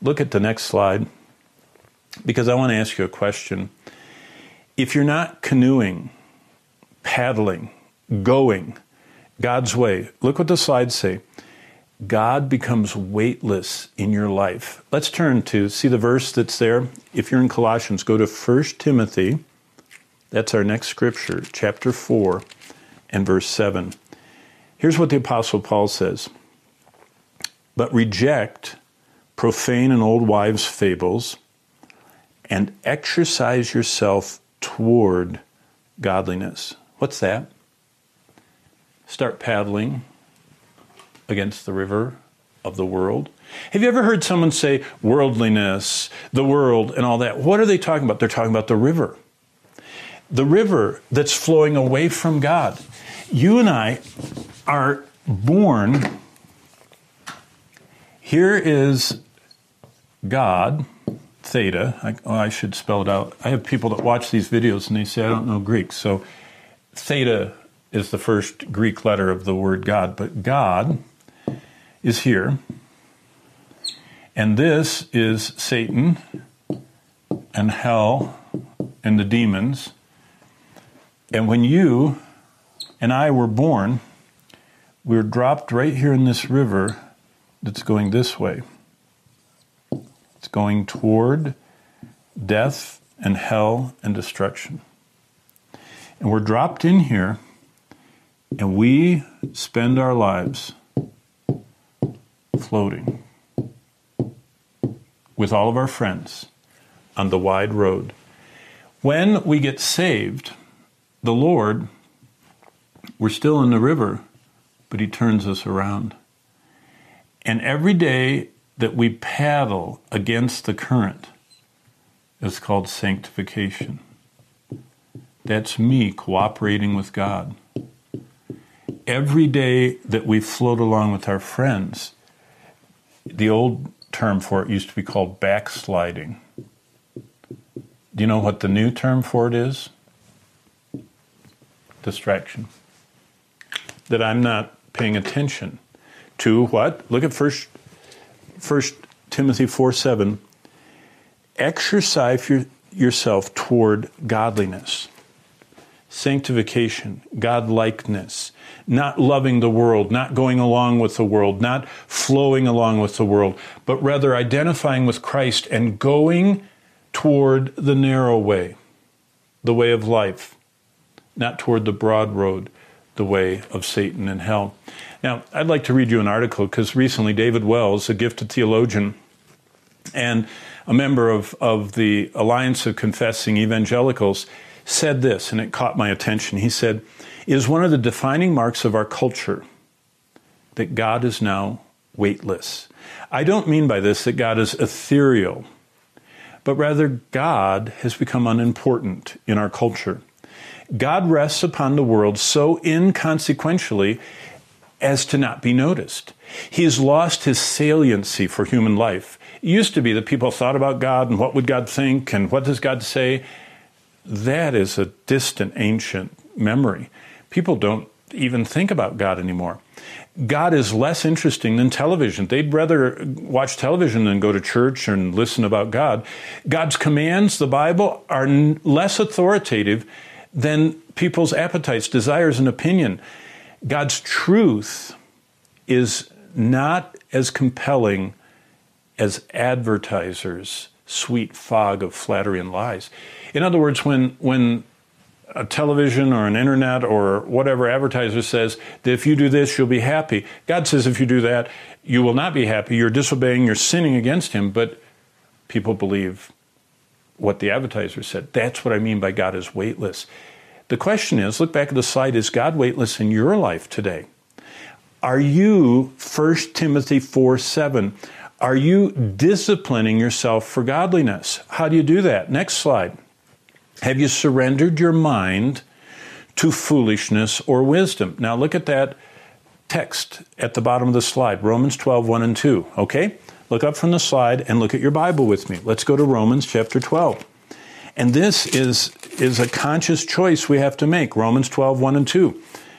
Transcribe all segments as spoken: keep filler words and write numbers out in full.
look at the next slide, because I want to ask you a question. If you're not canoeing, paddling, going God's way, look what the slides say. God becomes weightless in your life. Let's turn to, see the verse that's there? If you're in Colossians, go to First Timothy. That's our next scripture, chapter four and verse seven. Here's what the Apostle Paul says. But reject profane and old wives' fables, and exercise yourself toward godliness. What's that? Start paddling against the river of the world. Have you ever heard someone say worldliness, the world, and all that? What are they talking about? They're talking about the river. The river that's flowing away from God. You and I are born. Here is God, theta. I, oh, I should spell it out. I have people that watch these videos and they say, I don't know Greek. So theta is the first Greek letter of the word God. But God is here. And this is Satan and hell and the demons. And when you and I were born, we were dropped right here in this river that's going this way. It's going toward death and hell and destruction. And we're dropped in here, and we spend our lives floating with all of our friends on the wide road. When we get saved, the Lord, we're still in the river, but he turns us around. And every day that we paddle against the current is called sanctification. That's me cooperating with God. Every day that we float along with our friends, the old term for it used to be called backsliding. Do you know what the new term for it is? Distraction. That I'm not paying attention to what? Look at First, First Timothy four seven. Exercise your, yourself toward godliness, sanctification, God-likeness, not loving the world, not going along with the world, not flowing along with the world, but rather identifying with Christ and going toward the narrow way, the way of life, not toward the broad road, the way of Satan and hell. Now, I'd like to read you an article because recently David Wells, a gifted theologian and a member of, of the Alliance of Confessing Evangelicals, said this, and it caught my attention. He said, it is one of the defining marks of our culture that God is now weightless. I don't mean by this that God is ethereal, but rather God has become unimportant in our culture. God rests upon the world so inconsequentially as to not be noticed. He has lost his saliency for human life. It used to be that people thought about God and what would God think and what does God say. That is a distant, ancient memory. People don't even think about God anymore. God is less interesting than television. They'd rather watch television than go to church and listen about God. God's commands, the Bible, are less authoritative than people's appetites, desires, and opinion. God's truth is not as compelling as advertisers' sweet fog of flattery and lies. In other words, when when a television or an internet or whatever advertiser says that if you do this, you'll be happy, God says if you do that, you will not be happy. You're disobeying, you're sinning against him, but people believe what the advertiser said. That's what I mean by God is weightless. The question is, look back at the slide, is God weightless in your life today? Are you, First Timothy four seven, are you disciplining yourself for godliness? How do you do that? Next slide. Have you surrendered your mind to foolishness or wisdom? Now look at that text at the bottom of the slide, Romans twelve, one and two, okay? Look up from the slide and look at your Bible with me. Let's go to Romans chapter twelve. And this is, is a conscious choice we have to make, Romans twelve, one and two.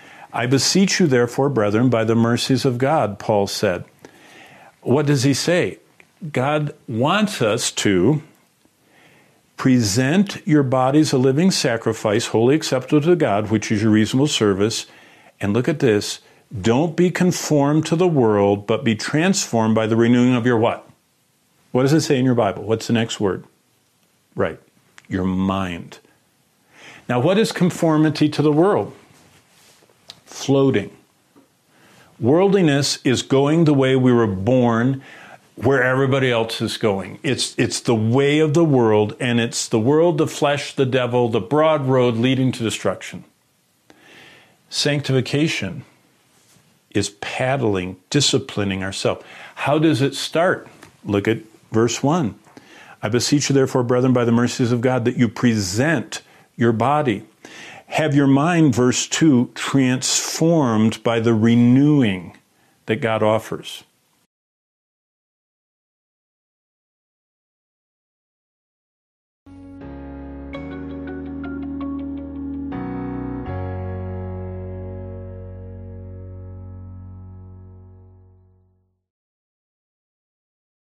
I beseech you, therefore, brethren, by the mercies of God, Paul said. What does he say? God wants us to present your bodies a living sacrifice, wholly acceptable to God, which is your reasonable service. And look at this. Don't be conformed to the world, but be transformed by the renewing of your what? What does it say in your Bible? What's the next word? Right. Your mind. Now, what is conformity to the world? Floating. Worldliness is going the way we were born, where everybody else is going. It's, it's the way of the world, and it's the world, the flesh, the devil, the broad road leading to destruction. Sanctification is paddling, disciplining ourselves. How does it start? Look at verse one. I beseech you, therefore, brethren, by the mercies of God, that you present your body. Have your mind, verse two, transformed by the renewing that God offers.